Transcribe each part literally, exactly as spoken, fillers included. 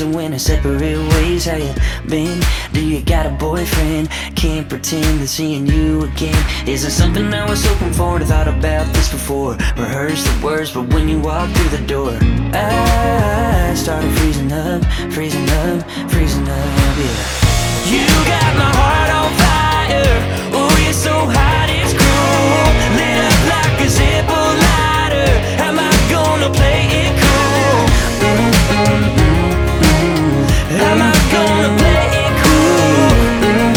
you went our separate ways. How you been? Do you got a boyfriend? Can't pretend that seeing you again isn't something I was hoping for. I thought about this before, rehearsed the words, but when you walked through the door, I started freezing up, freezing up, freezing up, yeah. You got my heart on fire. Oh, you're so hot, it's cruel. Lit up like a Zippo lighter. Am I gonna play it cool? Mm, mm, mm, mm. Am I gonna play it cool? Mm,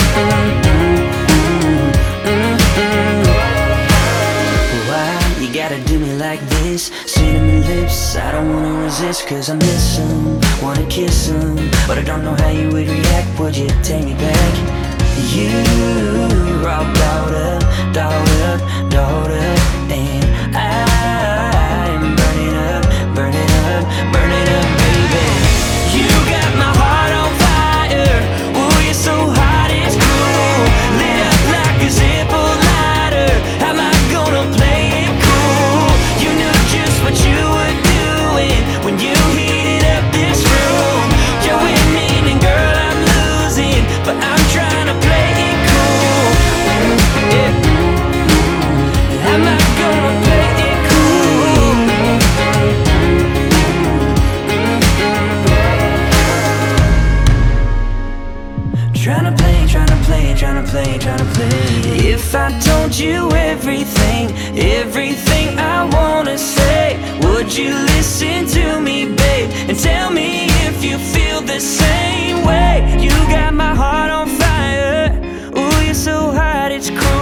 mm, mm, mm, mm. Why you gotta do me like this? Cinnamon lips, I don't wanna resist, cause I miss them, wanna kiss them, but I don't know how you would react. Would you take me back? You were all dolled up, dolled up, dolled up, and I'm burning up, burning up, burning up, baby. You got my heart on fire. Oh, you're so hot, it's cool. Lit up like a Zippo lighter. Am I gonna play it cool? You knew just what you were doing when you heated up this room. You're winning and girl, I'm losing, but I'm trying to play it cool. Yeah. Am I gonna play it cool? Trying to play, trying to play, trying to play, trying to play. If I told you everything, everything I wanna say, would you listen to me, babe, and tell me if you feel the same way? You got my heart on fire. Oh, you're so hot, it's cruel.